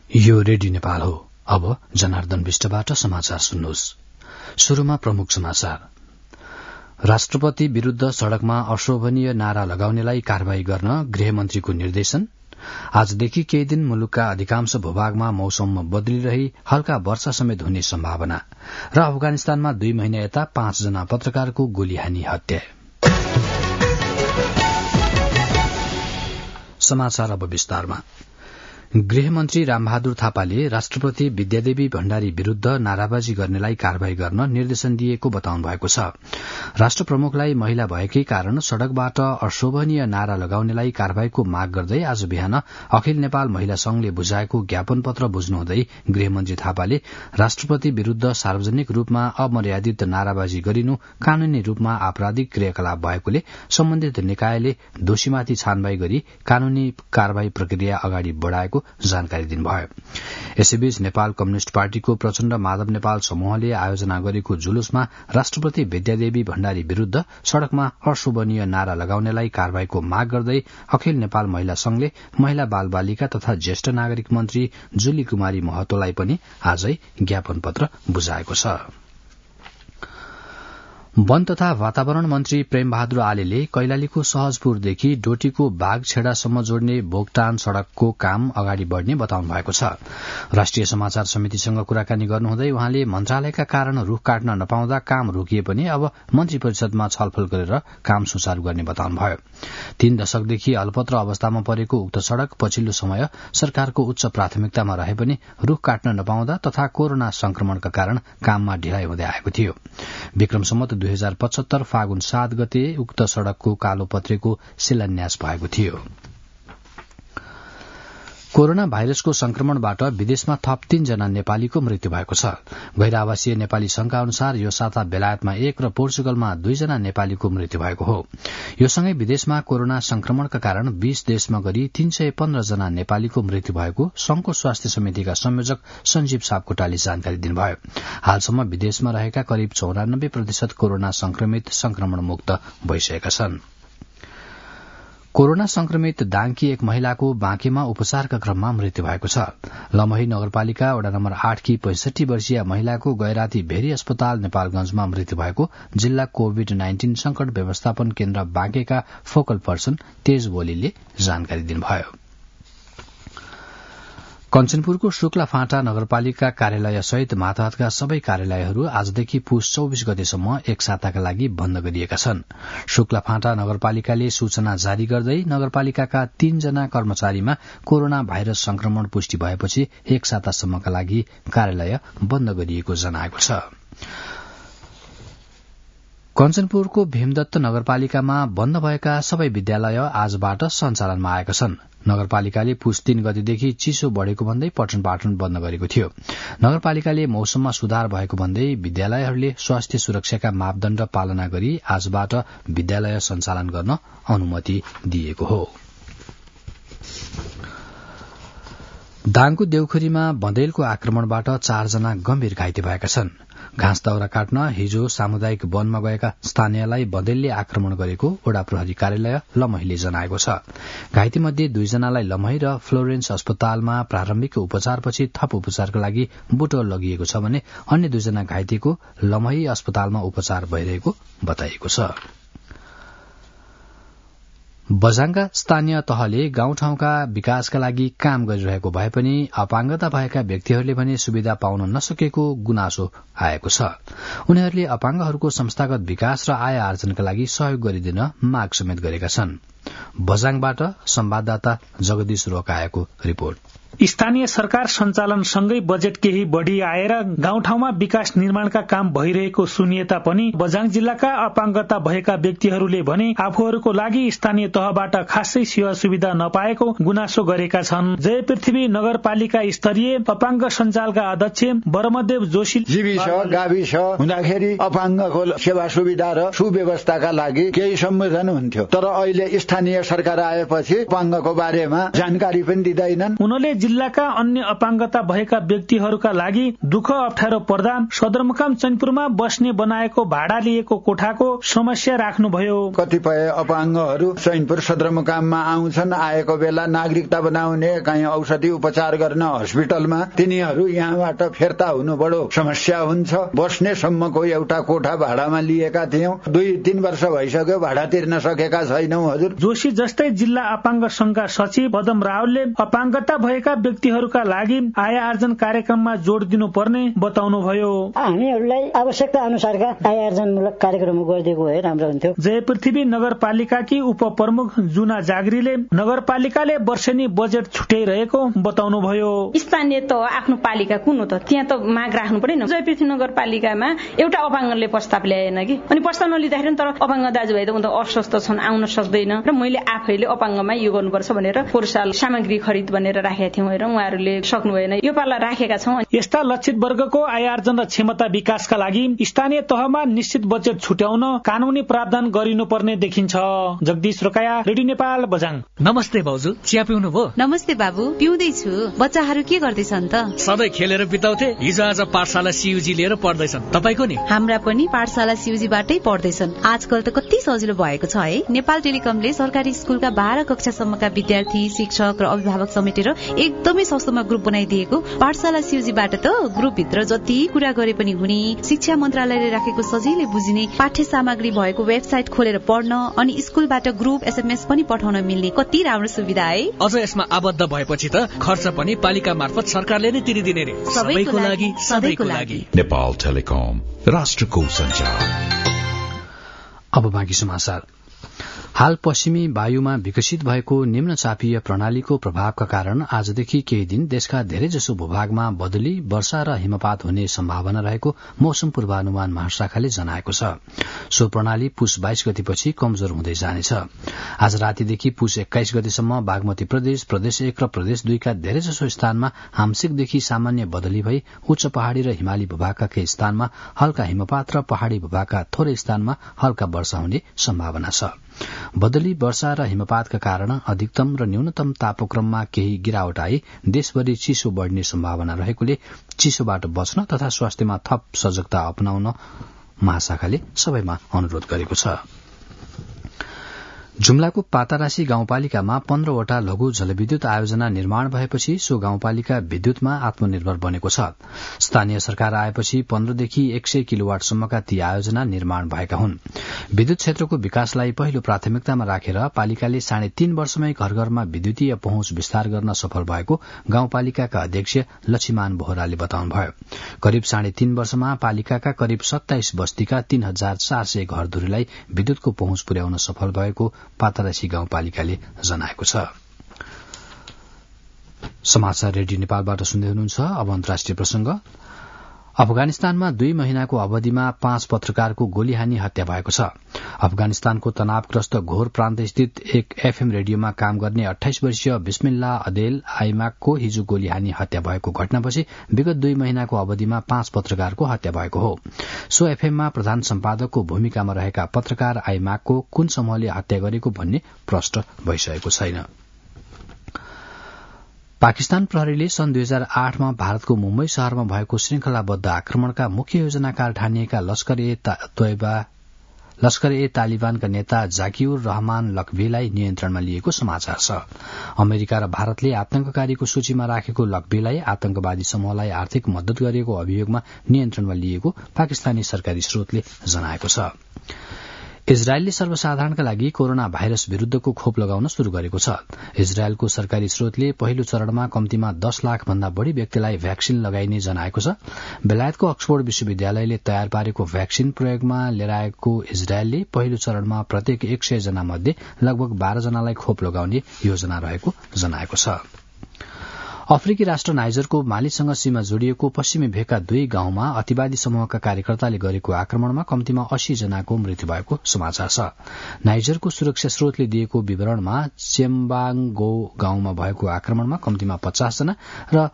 यो रेडियो नेपाल हो। अब जनार्दन विष्टबाट समाचार सुन्नुहोस्। शुरूमा प्रमुख समाचार। राष्ट्रपति विरूद्ध सड़कमा अशोभनीय नारा लगाउनेलाई कार्यवाही गर्न गृहमन्त्रीको निर्देशन। आजदेखि केही दिन मुलुकका अधिकांश भूभागमा मौसममा बदलिरही हल्का वर्षा समेत हुने सम्भावना र अफगानिस्तानमा 2 महिना यता 5 जना पत्रकारको गोली हानी हत्या। समाचार अब विस्तारमा। गृहमन्त्री रामबहादुर थापाले राष्ट्रपति विद्यादेवी भण्डारी विरूद्ध नाराबाजी गर्नेलाई कार्यवाही गर्न निर्देशन दिएको बताउनु भएको छ। राष्ट्र प्रमुखलाई महिला भएकै कारण सड़कबाट अशोभनीय नारा लगाउनेलाई कार्यवाहीको माग गर्दै आज बिहान अखिल नेपाल महिला संघले बुझाएको ज्ञापन पत्र बुझ्नुहुँदै गृहमन्त्री थापाले राष्ट्रपति विरूद्ध सार्वजनिक रूपमा अमर्यादित नाराबाजी गरिनु कानूनी रूपमा आपराधिक क्रियाकलाप भएकोले सम्बन्धित निकायले दोषीमाथि छानबाई गरी कानूनी कार्यवाही प्रक्रिया अगाडि बढ़ाएको जानकारी दिनुभयो। यसैबीच नेपाल कम्युनिष्ट पार्टीको प्रचण्ड माधव नेपाल समूहले आयोजना गरेको जुलुसमा राष्ट्रपति विद्यादेवी भण्डारी विरूद्ध सड़कमा अशोभनीय नारा लगाउनेलाई कार्यवाहीको माग गर्दै अखिल नेपाल महिला संघले महिला बाल बालिका तथा ज्येष्ठ नागरिक मन्त्री जुली कुमारी महतोलाई पनि आजै ज्ञापन पत्र बुझाएको छ। वन तथा वातावरण मन्त्री प्रेमबहादुर आलेले कैलालीको सहजपुरदेखि डोटीको बाघछेडासम्म जोड्ने बोगटान सड़कको काम अगाडि बढ़ने बताउनु भएको छ। राष्ट्रिय समाचार समितिसँग कुराकानी गर्नुहुँदै उहाँले मन्त्रालयका कारण रूख काट्न नपाउँदा काम रोकिए पनि अब मन्त्री परिषदमा छलफल गरेर काम सुचारू गर्ने बताउनुभयो। 3 दशकदेखि अल्पत्र अवस्थामा परेको उक्त सड़क पछिल्लो समय सरकारको उच्च प्राथमिकतामा रहे पनि रूख काट्न नपाउँदा तथा कोरोना संक्रमणका कारण काममा ढिलाइ हुँदै आएको थियो। विक्रम सम्वत 2075 फागुन 7 गते उक्त सड़कको कालोपत्रेको शिलान्यास भएको थियो। कोरोना भाइरसको संक्रमणबाट विदेशमा थप 3 जना नेपालीको मृत्यु भएको छ। गैर आवासीय नेपाली संघका अनुसार यो साता बेलायतमा 1 र पोर्चुगलमा 2 जना नेपालीको मृत्यु भएको हो। यो सँगै विदेशमा कोरोना संक्रमणका कारण 20 देशमा गरी 315 जना नेपालीको मृत्यु भएको संघको स्वास्थ्य समितिका संयोजक सञ्जीव सापकोटाले जानकारी दिनुभयो। हालसम्म विदेशमा रहेका करिब 94% कोरोना संक्रमित संक्रमण मुक्त भइसकेका छन्। कोरोना संक्रमित दाङकी एक महिलाको बाँकेमा उपचारका क्रममा मृत्यु भएको छ। लमही नगरपालिका वडा नम्बर 8 की 65 वर्षीय महिलाको गैराती भेरी अस्पताल नेपालगंजमा मृत्यु भएको जिल्ला कोविड-19 संकट व्यवस्थापन केन्द्र बाँकेका फोकल पर्सन तेज बोलीले जानकारी दिनुभयो। कञ्चनपुरको शुक्ला फाँटा नगरपालिका कार्यालय सहित मातहतका सबै कार्यालयहरू आजदेखि पुस 24 गतेसम्म एक साताका लागि बन्द गरिएका छन्। शुक्ला फाँटा नगरपालिकाले सूचना जारी गर्दै नगरपालिकाका 3 जना कर्मचारीमा कोरोना भाइरस संक्रमण पुष्टि भएपछि एक सातासम्मका लागि कार्यालय बन्द गरिएको जनाएको छ। कञ्चनपुरको भीमदत्त नगरपालिकामा बन्द भएका सबै विद्यालय आजबाट सञ्चालनमा आएका छन्। नगरपालिकाले पुस 3 गतेदेखि चिसो बढ़ेको भन्दै पठन पाठन बन्द गरेको थियो। नगरपालिकाले मौसममा सुधार भएको भन्दै विद्यालयहरूले स्वास्थ्य सुरक्षाका मापदण्ड पालना गरी आजबाट विद्यालय सञ्चालन गर्न अनुमति दिएको हो। दाङको देउखुरीमा बँदेलको आक्रमणबाट 4 जना गम्भीर घाइते भएका छन्। घाँस दाउरा काट्न हिजो सामुदायिक वनमा गएका स्थानीयलाई बँदेलले आक्रमण गरेको वडा प्रहरी कार्यालय लमहीले जनाएको छ। घाइते मध्ये 2 जनालाई लमही र फ्लोरेन्स अस्पतालमा प्रारम्भिक उपचारपछि थप उपचारका लागि बुटोल लगिएको छ भने अन्य 2 जना घाइतेको लमही अस्पतालमा उपचार भइरहेको बताइएको छ। बझाङका स्थानीय तहले गाउँठाउँका विकासका लागि काम गरिरहेको भए पनि अपाङ्गता भएका व्यक्तिहरूले भने सुविधा पाउन नसकेको गुनासो आएको छ। उनीहरूले अपाङ्गहरूको संस्थागत विकास र आय आर्जनका लागि सहयोग गरिदिन माग समेत गरेका छन्। बझाङबाट संवाददाता जगदीश रोकाएको रिपोर्ट। स्थानीय सरकार सञ्चालन सँगै बजेट केही बढ़ी आएर गाउँठाउँमा विकास निर्माणका काम भइरहेको सुनिए तापनि बझाङ जिल्लाका अपाङ्गता भएका व्यक्तिहरूले भने आफूहरूको लागि स्थानीय तहबाट खासै सेवा सुविधा नपाएको गुनासो गरेका छन्। जय पृथ्वी नगरपालिका स्तरीय अपाङ्ग सञ्जालका अध्यक्ष बरमदेव जोशी जीविस गाविस हुँदाखेरि अपाङ्गको सेवा सुविधा र सुव्यवस्थाका लागि केही संयोजन हुन्थ्यो, तर अहिले स्थानीय स्थानीय सरकार आएपछि अपाङ्गको बारेमा जानकारी पनि दिँदैनन्। उनले जिल्लाका अन्य अपाङ्गता भएका व्यक्तिहरूका लागि दुःख अप्ठ्यारो पर्दा सदरमुकाम चैनपुरमा बस्ने बनाएको भाडा लिएको कोठाको समस्या राख्नुभयो। कतिपय अपाङ्गहरू चैनपुर सदरमुकाममा आउँछन्, आएको बेला नागरिकता बनाउने कहीँ औषधि उपचार गर्न हस्पिटलमा, तिनीहरू यहाँबाट फिर्ता हुनु बडो समस्या हुन्छ। बस्ने सम्मको एउटा कोठा भाडामा लिएका थियौं, 2-3 वर्ष भइसक्यो, भाडा तिर्न सकेका छैनौं। हजुर जोशी जस्तै जिल्ला अपाङ्ग संघका सचिव पदम रावलले अपाङ्गता भएका व्यक्तिहरूका लागि आय आर्जन कार्यक्रममा जोड दिनुपर्ने बताउनुभयो। हामीहरूलाई आवश्यकता अनुसारका आय आर्जनमूलक कार्यक्रम गरिदिएको भए राम्रो हुन्थ्यो। जयपृथ्वी नगरपालिकाकी उपप्रमुख जुना जागरीले नगरपालिकाले वर्षेनी बजेट छुट्याइरहेको बताउनुभयो। स्थानीय त आफ्नो पालिका कुन हो त, त्यहाँ त माग राख्नु पर्दैन। जयपृथ्वी नगरपालिकामा एउटा अपाङ्गले प्रस्ताव ल्याएन कि, अनि प्रस्ताव नलिँदाखेरि तर अपाङ्ग दाजुभाइ त उनी अस्वस्थ छन्, आउन सक्दैन र मैले आफैले अपाङ्गमा यो गर्नुपर्छ भनेर पोहोर साल सामग्री खरिद भनेर राखेका थियौँ र उहाँहरूले सक्नु भएन। यो पाला राखेका छौँ। यस्ता लक्षित वर्गको आय आर्जन र क्षमता विकासका लागि स्थानीय तहमा निश्चित बजेट छुट्याउन कानूनी प्रावधान गरिनुपर्ने देखिन्छ। जगदीश रोकाया, रेडियो नेपाल, बझाङ। नमस्ते भाउजू, चिया पिउनु भयो? नमस्ते बाबु, पिउँदैछु। बच्चाहरू के गर्दैछन् त? सधैँ खेलेर बिताउँथे, हिजो आज पाठशाला सीयूजी लिएर पढ्दैछन्। तपाईको नि? हाम्रा पनि पाठशाला सीयूजीबाटै पढ्दैछन्। आजकल त कति सजिलो भएको छ है। नेपाल टेलिकमले सरकारी स्कुलका 12 कक्षासम्मका विद्यार्थी, शिक्षक र अभिभावक समेटेर एकदमै सस्तोमा ग्रुप बनाइदिएको। पाठशाला सीयूजीबाट त ग्रुपभित्र जति कुरा गरे पनि हुने, शिक्षा मन्त्रालयले राखेको सजिलै बुझिने पाठ्य सामग्री भएको वेबसाइट खोलेर पढ्न, अनि स्कुलबाट ग्रुप SMS पनि पठाउन मिल्ने कति राम्रो सुविधा है। अझ यसमा आबद्ध भएपछि त खर्च पनि पालिका मार्फत सरकारले नै तिरिदिने रे। सबैको लागि, सधैँको लागि। नेपाल टेलिकम, राष्ट्रको सञ्चार। अब बाँकी समाचार। हाल पश्चिमी वायुमा विकसित भएको निम्नचापीय प्रणालीको प्रभावका कारण आजदेखि केही दिन देशका धेरैजसो भूभागमा बदली, वर्षा र हिमपात हुने सम्भावना रहेको मौसम पूर्वानुमान महाशाखाले जनाएको छ। सो प्रणाली पुस 22 गतेपछि कमजोर हुँदै जानेछ। आज रातिदेखि पुस 21 गतेसम्म बागमती प्रदेश, प्रदेश 1 र प्रदेश 2 का धेरैजसो स्थानमा आंशिकदेखि सामान्य बदली भई उच्च पहाड़ी र हिमाली भूभागका केही स्थानमा हल्का हिमपात र पहाड़ी भूभागका थोरै स्थानमा हल्का वर्षा हुने सम्भावना छ। बदली, वर्षा र हिमपातका कारण अधिकतम र न्यूनतम तापक्रममा केही गिरावट आई देशभरि चिसो बढ़ने सम्भावना रहेकोले चिसोबाट बच्न तथा स्वास्थ्यमा थप सजगता अपनाउन महाशाखाले सबैमा अनुरोध गरेको छ। जुम्लाको पातारासी गाउँपालिकामा 15 वटा लघु जलविद्युत आयोजना निर्माण भएपछि सो गाउँपालिका विद्युतमा आत्मनिर्भर बनेको छ। स्थानीय सरकार आएपछि 15 देखि 100 किलोवाटसम्मका ती आयोजना निर्माण भएका हुन्। विद्युत क्षेत्रको विकासलाई पहिलो प्राथमिकतामा राखेर पालिकाले 3.5 वर्षमै घर घरमा विद्युतीय पहुँच विस्तार गर्न सफल भएको गाउँपालिकाका अध्यक्ष लक्ष्मीमान बोहराले बताउनुभयो। करिब 3.5 वर्षमा पालिकाका करिब 27 बस्तीका 3400 घरधुरीलाई विद्युतको पहुँच पुर्याउन सफल भएको पातारासी गाउँपालिकाले जनाएको छ। समाचार रेडियो नेपालबाट सुन्दै हुनुहुन्छ। अब अन्तर्राष्ट्रिय प्रसंग। अफगानिस्तानमा 2 महिनाको अवधिमा 5 पत्रकारको गोलीहानी हत्या भएको छ। अफगानिस्तानको तनावग्रस्त घोर प्रान्त स्थित एक FM रेडियोमा काम गर्ने 28 वर्षीय बिस्मिल्ला अदेल आइमाकको हिजो गोलीहानी हत्या भएको घटनापछि विगत 2 महिनाको अवधिमा 5 पत्रकारको हत्या भएको हो। सो एफएममा प्रधान सम्पादकको भूमिकामा रहेका पत्रकार आइमाकको कुन समूहले हत्या गरेको भन्ने प्रश्न भइसकेको छैन। पाकिस्तान प्रहरीले सन् 2008मा भारतको मुम्बई शहरमा भएको श्रृंखलाबद्ध आक्रमणका मुख्य योजनाकार ठानिएका लश्कर ए तालिबानका नेता जाकिउर रहमान लकबीलाई नियन्त्रणमा लिएको समाचार छ। अमेरिका र भारतले आतंककारीको सूचीमा राखेको लकबीलाई आतंकवादी समूहलाई आर्थिक मद्दत गरेको अभियोगमा नियन्त्रणमा लिएको पाकिस्तानी सरकारी स्रोतले जनाएको छ। इजरायलले सर्वसाधारणका लागि कोरोना भाइरस विरूद्धको खोप लगाउन शुरू गरेको छ। इजरायलको सरकारी स्रोतले पहिलो चरणमा कम्तीमा 10 लाख भन्दा बढ़ी व्यक्तिलाई भ्याक्सिन लगाइने जनाएको छ। बेलायतको अक्सफोर्ड विश्वविद्यालयले तयार पारेको भ्याक्सिन प्रयोगमा लिएर आएको इजरायलले पहिलो चरणमा प्रत्येक 100 जना मध्ये लगभग 12 जनालाई खोप लगाउने योजना रहेको जनाएको छ। अफ्रिकी राष्ट्र नाइजरको मालीसँग सीमा जोडिएको पश्चिमी भेगका 2 गाउँमा अतिवादी समूहका कार्यकर्ताले गरेको आक्रमणमा कम्तीमा 80 जनाको मृत्यु भएको समाचार छ। नाइजरको सुरक्षा स्रोतले दिएको विवरणमा चेम्बाङ्गो गाउँमा भएको आक्रमणमा कम्तीमा 50 जना र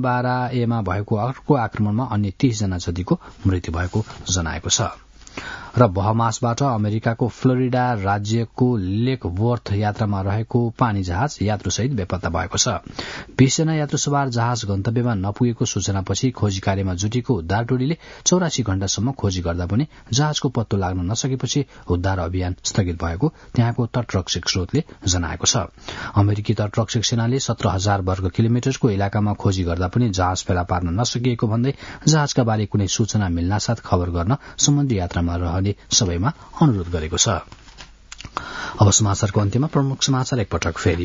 जोरुम्बाराएमा भएको अर्को आक्रमणमा अन्य 30 जना जतिको मृत्यु भएको जनाएको छ। र बहमासबाट अमेरिकाको फ्लोरिडा राज्यको लेक वर्थ यात्रामा रहेको पानी जहाज यात्रुसहित बेपत्ता भएको छ। 20 जना यात्रु सवार जहाज गन्तव्यमा नपुगेको सूचनापछि खोजी कार्यमा जुटेको उद्धार टोलीले 84 घण्टासम्म खोजी गर्दा पनि जहाजको पत्तो लाग्न नसकेपछि उद्धार अभियान स्थगित भएको त्यहाँको तटरक्षक स्रोतले जनाएको छ। अमेरिकी तटरक्षक सेनाले 17,000 वर्ग किलोमिटरको इलाकामा खोजी गर्दा पनि जहाज फेला पार्न नसकिएको भन्दै जहाजका बारे कुनै सूचना मिल्नासाथ खबर गर्न सम्बन्धी यात्रामा रहने सबैमा अनुरोध गरेको छ। अब समाचारको अन्त्यमा प्रमुख समाचार एकपटक फेरि।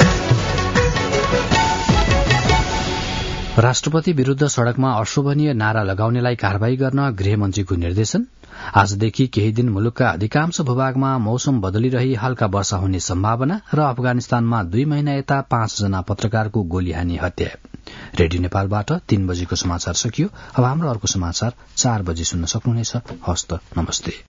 राष्ट्रपति विरूद्ध सड़कमा अशोभनीय नारा लगाउनेलाई कारवाही गर्न गृहमन्त्रीको निर्देशन। आजदेखि केही दिन मुलुकका अधिकांश भूभागमा मौसम बदलिरही हल्का वर्षा हुने सम्भावना र अफगानिस्तानमा 2 महिना यता 5 जना पत्रकारको गोली हानी हत्या। रेडियो नेपालबाट 3 बजेको समाचार सकियो। अब हाम्रो अर्को समाचार 4 बजे सुन्न सक्नुहुनेछ। हस्त नमस्ते।